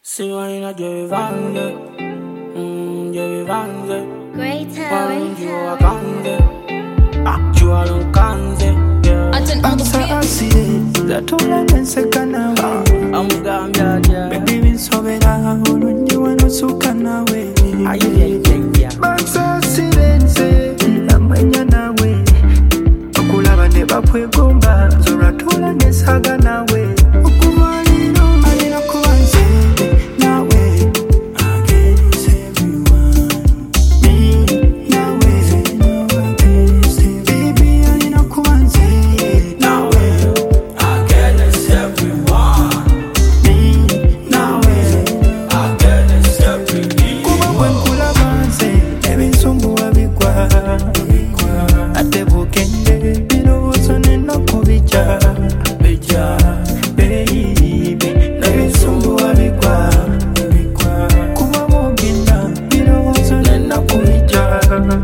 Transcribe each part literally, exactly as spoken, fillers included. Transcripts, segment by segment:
Si vaina Jerry Vande, mm, Jerry Vande. Greater, Wanjua kanze, actual unkanze, yeah. Ansa asire, zatola nenseka nawe. Amugambya ja, Baby binsobera, olungi wanosuka nawe. ayiyeyeyya. Ansa asire nze, namwenya nawe. Okulaba ne bapwegomba, zoratola nensaga nawe. Okumaliro, alina kuba nze nawe. Against everyone, me nawe. Against everyone, baby, alina kuba nze nawe. Against everyone, Me nawe. against everything. Kuba bwe nkulaba nze, ebisumbuwa bigwa. Ate bugende, birowoozo n'ennaku bijja. Bija, Baby, ebisumbuwa bigwa. Kuba bwogenda, birowoozo n'ennaku bijja.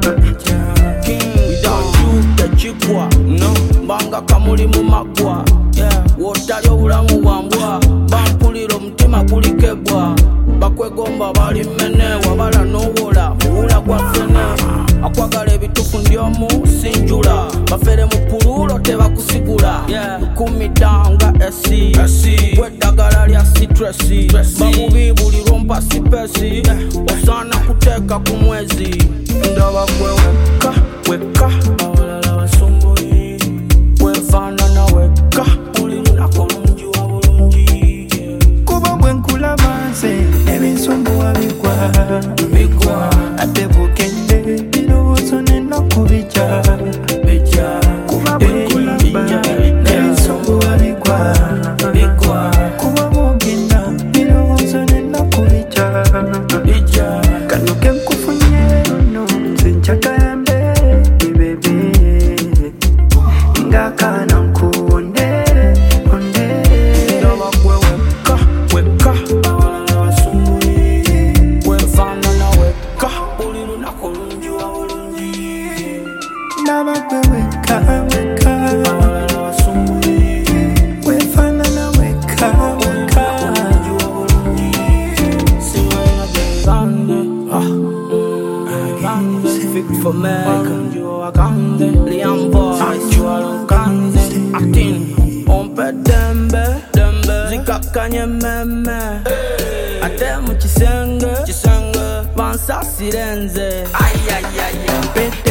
king without you tekigwa, no. Mbanga kamuli mu magwa, yeah. Wotali obulamu bwambwa, bampulira omutima gulikebwa. Bakwegomba bali mene, wabala n'owola, muwula gwa fene. Akwagala ebitufu ndyomu sinjula, bafere mu pululo tebakusigula, yeah. Lukumidanga esi, weddagala lya sitresi, bamubi buli lwompa sipesi, osana kuteeka ku mwezi. Ndaba gwe wekka, wekka, abalala basumbuyi, wefaanana wekka, buli lunaku olungiwa bulungi, yeah. Kuba bwe nkulaba nze, ebisumbuwa bigwa. Bigwa, Ate bugende, birowoozo n'ennaku bijja. bija, Kuba bwe nkulaba, ebisumbuwa bigwa. bigwa, Kuba bwogenda, birowoozo n'ennaku bijja. bija. Kano ke nkufunye nno, nze njagala mbeere bebe. Ng'akaana nkuwondere, wondere. Ndaba gwe wekka, wekka, abalala basumbuyi, wefaanana wekka, buli lunaku olungiwa bulungi, Ndaba gwe wekka, wekka. abalala basumbuyi, Weefaanana wekka, wekka. olungiwa bulungi. Siwayina gyebande, ah, mm, bande, fit for me, wakanjiwa wakande, Liam voice, walukanze, acting, ompe dembe, dembe, zikakanye meme, ate mu kisenge, kisenge, bansasire nze, ayayaya,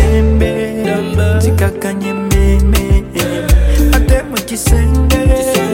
Petembe, dembe, zikakanye meme. Ate mu kisenge,